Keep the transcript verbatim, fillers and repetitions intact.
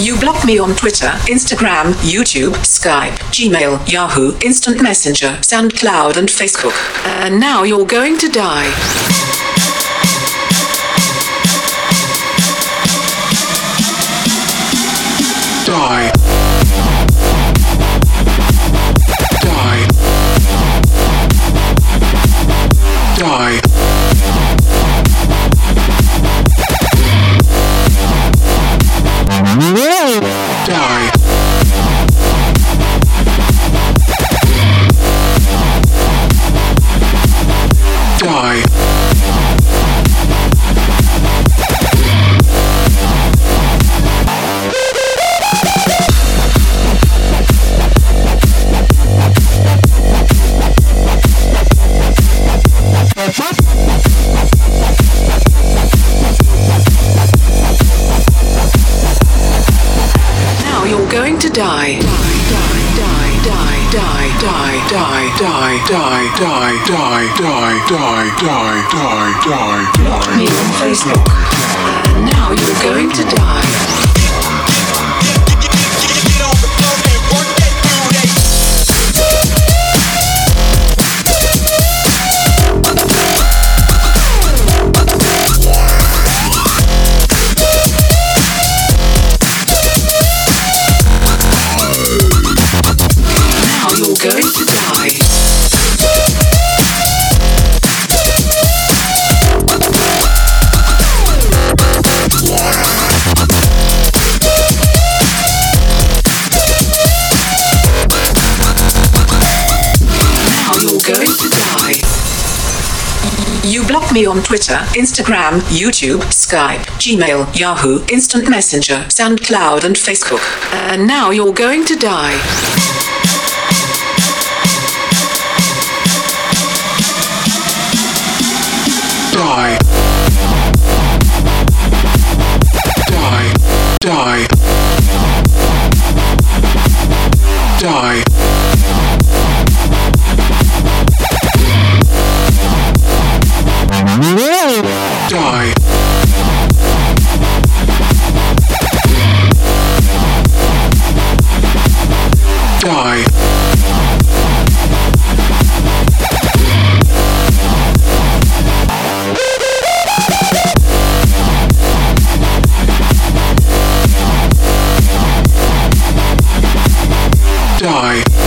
You blocked me on Twitter, Instagram, YouTube, Skype, Gmail, Yahoo, Instant Messenger, SoundCloud, and Facebook. And now you're going to die. Die. Die. Die. Die. Die. Now you're going to die. Die, die, die, die, die, die, die, die, die, die, die, die, die, die. Block me on Facebook. And now you're going to die. Going to die. Now you're going to die. You blocked me on Twitter, Instagram, YouTube, Skype, Gmail, Yahoo, Instant Messenger, SoundCloud, and Facebook. And now you're going to die. Die. Die. Die. Die. Die. Die. Die.